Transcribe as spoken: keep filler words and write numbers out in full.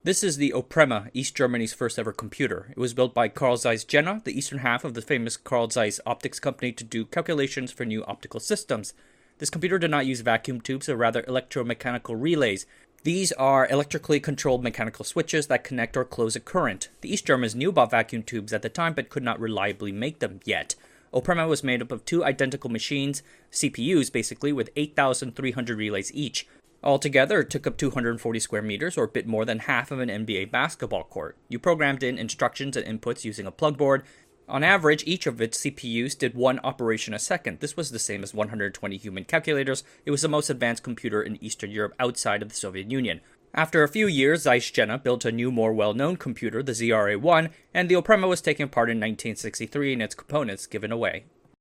This is the Oprema, East Germany's first ever computer. It was built by Carl Zeiss Jena, the eastern half of the famous Carl Zeiss Optics company, to do calculations for new optical systems. This computer did not use vacuum tubes, but rather electromechanical relays. These are electrically controlled mechanical switches that connect or close a current. The East Germans knew about vacuum tubes at the time, but could not reliably make them yet. Oprema was made up of two identical machines, C P Us basically, with eight thousand three hundred relays each. Altogether, it took up two hundred forty square meters, or a bit more than half of an N B A basketball court. You programmed in instructions and inputs using a plug board. On average, each of its C P Us did one operation a second. This was the same as one hundred twenty human calculators. It was the most advanced computer in Eastern Europe outside of the Soviet Union. After a few years, Zeiss Jena built a new, more well-known computer, the Z R A one, and the Oprema was taken apart in nineteen sixty-three and its components given away.